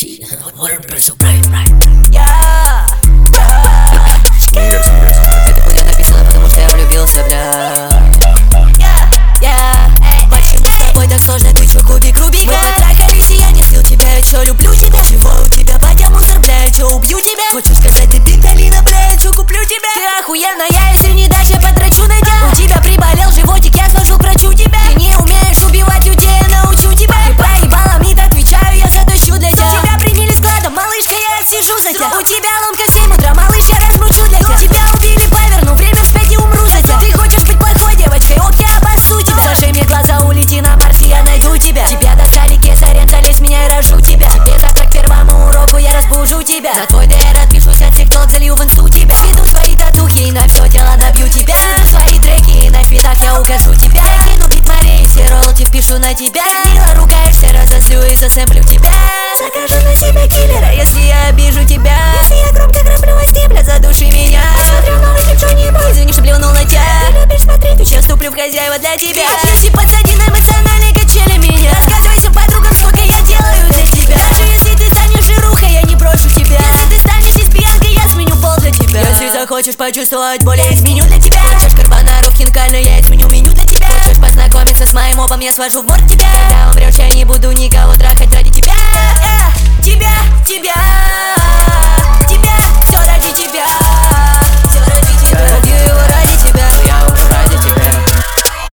MC, right. Это хуйня написано, потому что я влюбился, бля. Почему с тобой так сложно, ты чё, кубик Рубика? Мы потрахались, и я не слил тебя, ведь чё, люблю тебя. Чего у тебя, батя, мусор, бля, чё, убью тебя? Хочешь сказать, ты Калина, бля, чё, куплю тебя? Ты охуенная, если не дашь, я потрачу на тебя. У тебя приболел животик, я сложил, прочу тебя. Ты не умеешь убивать людей, я научу тебя. Ты проебала, мид, отвечаю, я затащу для тебя. Тебя приняли складом, малышка, я сижу за тебя. У тебя ломка 7 утра, малыш, я размучу для тебя. Тебя убили, поверну, время вспять и умру за тебя. Ты хочешь быть плохой девочкой, ок, я обоссу тебя. Закрой мне глаза, улети на Марс, и я найду тебя. Тебя достали кесарем, залезь меня и рожу тебя. Тебе завтра к первому уроку я разбужу тебя. За твой ДР отпишусь от ТикТок, залью в инсту тебя. Веду свои татухи и на все тело набью тебя. Веду свои треки и на фитах я укажу тебя. Закину бит Марии, все роллти впишу на тебя. Мило ругаешься, разозлю и засэмплю тебя. Закажу на себя киллера, если я обижу тебя. Если я громко граблю во сне, бля, задуши меня. Смотрю новый клип, что-нибудь, извини, что плюнул на тебя. Ты любишь смотреть, я вступлю в хозяева для тебя. Отвечи, подсади на эмоциональной качели меня. Рассказывай всем подругам, сколько я делаю для тебя. Даже если ты станешь жирухой, я не брошу тебя. Если ты станешь лесбиянкой, я сменю пол для тебя. Если захочешь почувствовать боль, я изменю для тебя. Хочешь карбонаров хинкально, я изменю меню для тебя. Хочешь познакомиться с моим опом, я свожу в морд тебя. Когда умрешь, я не буду никого трахать ради тебя.